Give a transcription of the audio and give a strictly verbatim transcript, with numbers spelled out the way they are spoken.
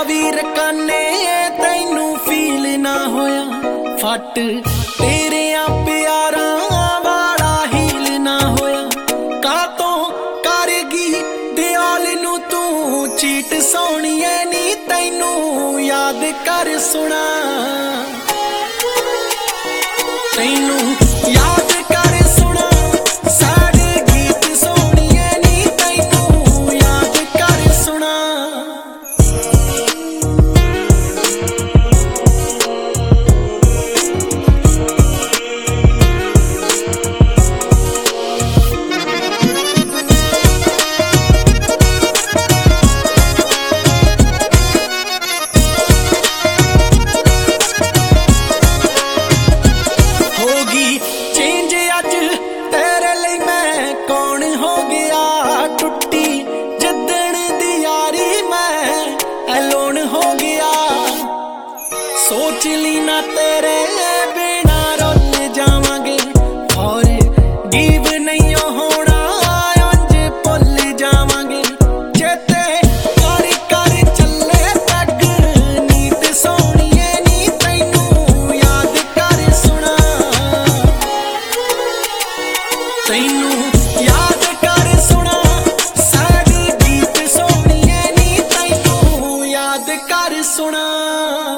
ਵੀਰ ਕਾਨੇ ਤੈਨੂੰ ਫੀਲ ना होया फट तेरे प्यारां वाला हील ना होया कातों करगी दयाल नू तू चीट सोहणीए नी तैनू याद कर सुना तैनू याद कर सुना सैड गीत सोहणीए नी तैनू याद कर सुना सोच ली ना तेरे बिना रुल जावांगे और गिव नहीं होना अंज भुल जावांगे चेते कर कर चले तक नीत सोहणीए नी तैनू याद कर सुना तैनू याद कर सुना सैड गीत सोहणीए नी तैनू याद कर सुना।